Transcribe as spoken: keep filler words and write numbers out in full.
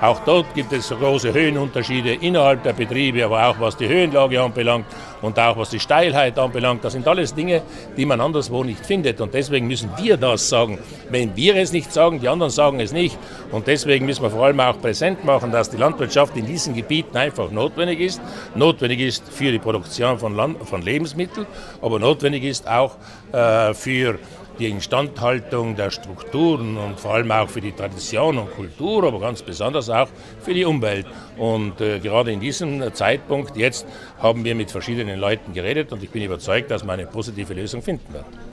Auch dort gibt es große Höhenunterschiede innerhalb der Betriebe, aber auch was die Höhenlage anbelangt und auch was die Steilheit anbelangt. Das sind alles Dinge, die man anderswo nicht findet. Und deswegen müssen wir das sagen. Wenn wir es nicht sagen, die anderen sagen es nicht. Und deswegen müssen wir vor allem auch präsent machen, dass die Landwirtschaft in diesen Gebieten einfach notwendig ist. Notwendig ist für die Produktion von, Land- von Lebensmitteln, aber notwendig ist auch äh, für die Instandhaltung der Strukturen und vor allem auch für die Tradition und Kultur, aber ganz besonders auch für die Umwelt. Und äh, gerade in diesem Zeitpunkt jetzt haben wir mit verschiedenen Leuten geredet und ich bin überzeugt, dass wir eine positive Lösung finden werden.